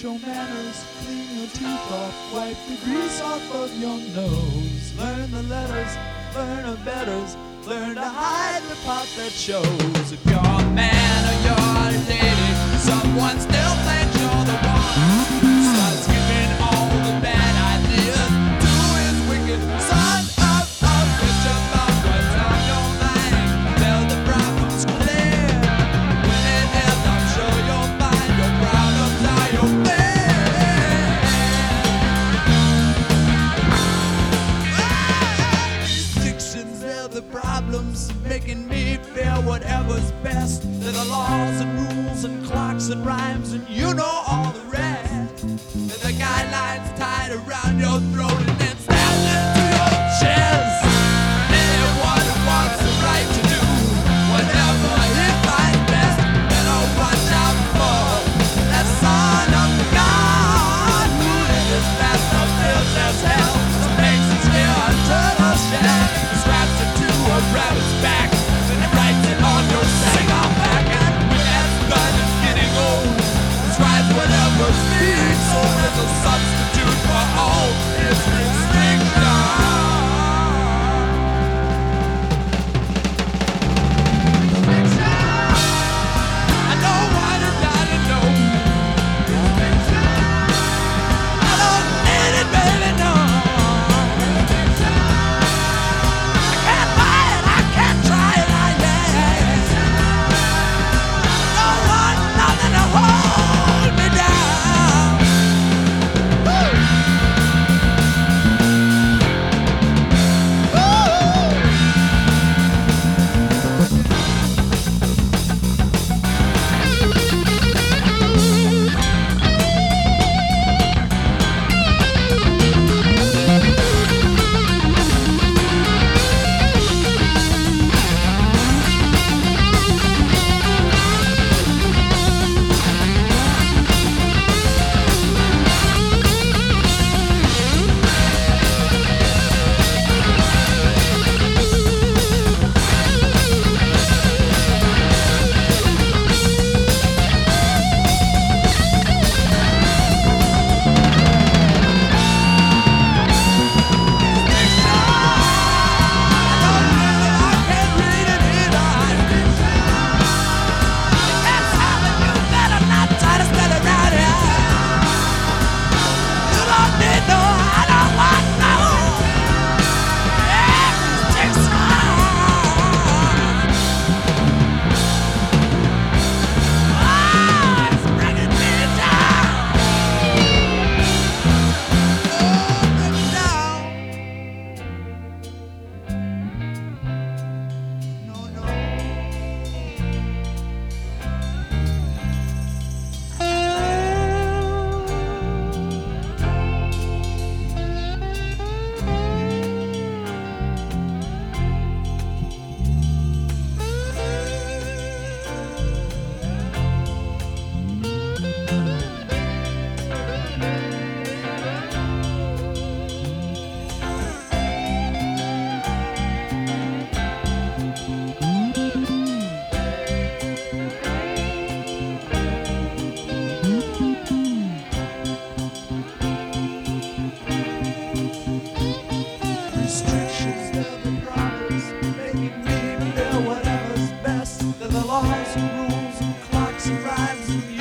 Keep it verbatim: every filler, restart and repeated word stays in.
your manners, clean your teeth off, wipe the grease off of your nose. Learn the letters, learn the betters, learn to hide the part that shows. If you're a man or you're a lady, someone still thinks you're the one. Starts giving all the bad ideas to his wicked son of a bitch about what's on your mind. Tell the problems clear. When it ends, I'm sure you'll find your problems are your thing. These dictions, they're the problems making me feel whatever's best. They're the laws and rules and clocks and rhymes and you know all the rest. They're the guidelines tied around your throat and then stabbed into your chest. Anyone who wants the right to do whatever he finds best, better watch out for that son of God who lives fast up feels as hell. So makes his fear a turtle shell, straps it to a rabbit's back, then he writes it on your cigar back. And when that gun is getting old, it's right whatever speaks. So there's a substitute for all his restrictions. I know what you gotta know. I don't need it, baby, no. I can't buy it, I can't try it, I yeah. Don't want nothing to hold me down. Woo! Restrictions, they're the problems making me feel whatever's best. They're the laws and rules and clocks and rhymes and